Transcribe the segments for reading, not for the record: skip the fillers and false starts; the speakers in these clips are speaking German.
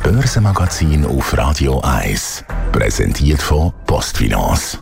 Börsenmagazin auf Radio 1. Präsentiert von PostFinance.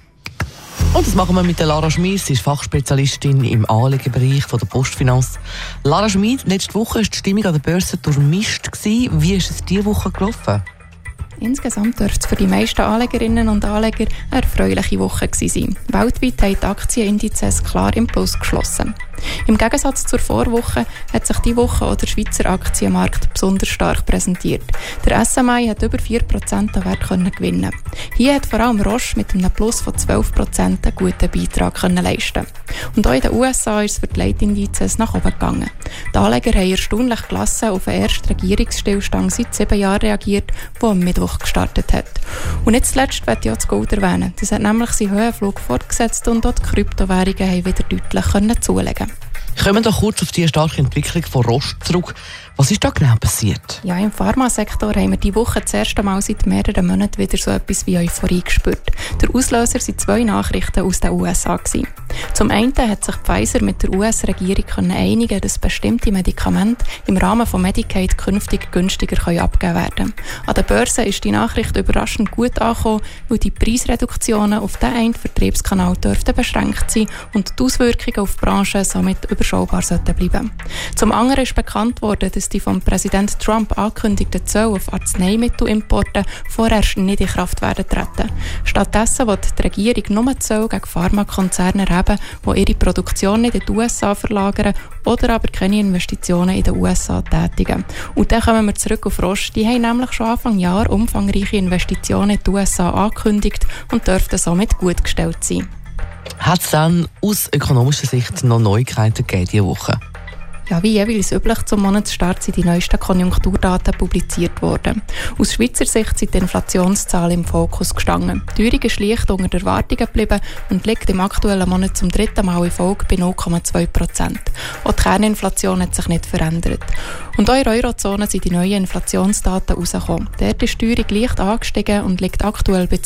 Und das machen wir mit der Lara Schmid. Sie ist Fachspezialistin im Anlegebereich von der PostFinance. Lara Schmid, letzte Woche war die Stimmung an der Börse durchmischt. Wie ist es diese Woche gelaufen? Insgesamt dürfte es für die meisten Anlegerinnen und Anleger eine erfreuliche Woche gewesen sein. Weltweit haben die Aktienindizes klar im Plus geschlossen. Im Gegensatz zur Vorwoche hat sich diese Woche auch der Schweizer Aktienmarkt besonders stark präsentiert. Der SMI hat über 4% an Wert gewinnen. Hier hat vor allem Roche mit einem Plus von 12% einen guten Beitrag leisten. Und auch in den USA ist es für die Leitindizes nach oben gegangen. Die Anleger haben erstaunlich gelassen auf den ersten Regierungsstillstand seit 7 Jahren reagiert, der am Mittwoch gestartet hat. Und nicht zuletzt möchte ich auch das Gold erwähnen. Das hat nämlich seinen Höhenflug fortgesetzt und auch die Kryptowährungen haben wieder deutlich zulegen. Kommen wir doch kurz auf die starke Entwicklung von Roche zurück. Was ist da genau passiert? Ja, im Pharmasektor haben wir diese Woche das erste Mal seit mehreren Monaten wieder so etwas wie Euphorie gespürt. Der Auslöser waren 2 Nachrichten aus den USA. Zum einen hat sich Pfizer mit der US-Regierung einigen, dass bestimmte Medikamente im Rahmen von Medicaid künftig günstiger abgegeben werden können. An der Börse ist die Nachricht überraschend gut angekommen, weil die Preisreduktionen auf diesen einen Vertriebskanal dürften beschränkt sein und die Auswirkungen auf die Branche somit überschaubar sollten bleiben. Zum anderen ist bekannt worden, dass die vom Präsident Trump angekündigten Zölle auf Arzneimittelimporte vorerst nicht in Kraft werden treten. Stattdessen will die Regierung nur Zölle gegen Pharmakonzerne erheben, die ihre Produktion in die USA verlagern oder aber keine Investitionen in den USA tätigen. Und dann kommen wir zurück auf Roche. Die haben nämlich schon Anfang Jahr umfangreiche Investitionen in die USA angekündigt und dürften somit gut gestellt sein. Hat es dann aus ökonomischer Sicht noch Neuigkeiten gegeben diese Woche? Ja, wie jeweils üblich zum Monatsstart sind die neuesten Konjunkturdaten publiziert worden. Aus Schweizer Sicht sind die Inflationszahlen im Fokus gestanden. Die Teuerung ist leicht unter den Erwartungen geblieben und liegt im aktuellen Monat zum 3. Mal in Folge bei 0,2%. Auch die Kerninflation hat sich nicht verändert. Und auch in der Eurozone sind die neuen Inflationsdaten herausgekommen. Dort ist die Teuerung leicht angestiegen und liegt aktuell bei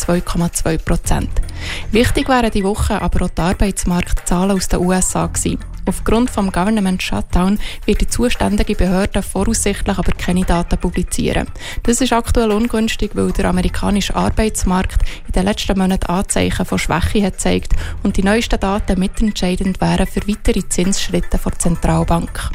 2,2%. Wichtig wären die Woche aber auch die Arbeitsmarktzahlen aus den USA gewesen. Aufgrund des Government Shutdown wird die zuständige Behörde voraussichtlich aber keine Daten publizieren. Das ist aktuell ungünstig, weil der amerikanische Arbeitsmarkt in den letzten Monaten Anzeichen von Schwäche hat gezeigt und die neuesten Daten mitentscheidend wären für weitere Zinsschritte der Zentralbank.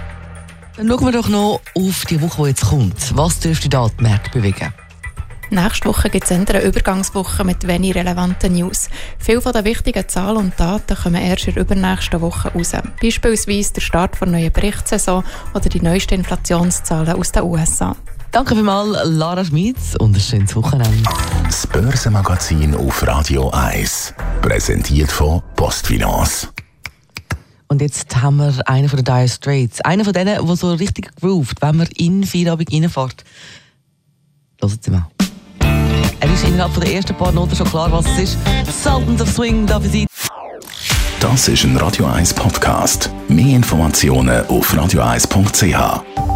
Dann schauen wir doch noch auf die Woche, die jetzt kommt. Was dürfte da die Märkte bewegen? Nächste Woche gibt es eine Übergangswoche mit wenig relevanten News. Viele von den wichtigen Zahlen und Daten kommen erst in der übernächsten Woche raus. Beispielsweise der Start der neuen Berichtssaison oder die neuesten Inflationszahlen aus den USA. Danke vielmals, Lara Schmid, und ein schönes Wochenende. Das Börsenmagazin auf Radio 1. Präsentiert von PostFinance. Und jetzt haben wir einen von den Dire Straits. Einer von denen, der so richtig groovt, wenn man in Feierabend reinfährt. Hören Sie mal. Er ist innerhalb der ersten paar Noten schon klar, was es ist. Sultans of Swing, darf ich sein. Das ist ein Radio 1 Podcast. Mehr Informationen auf radio1.ch.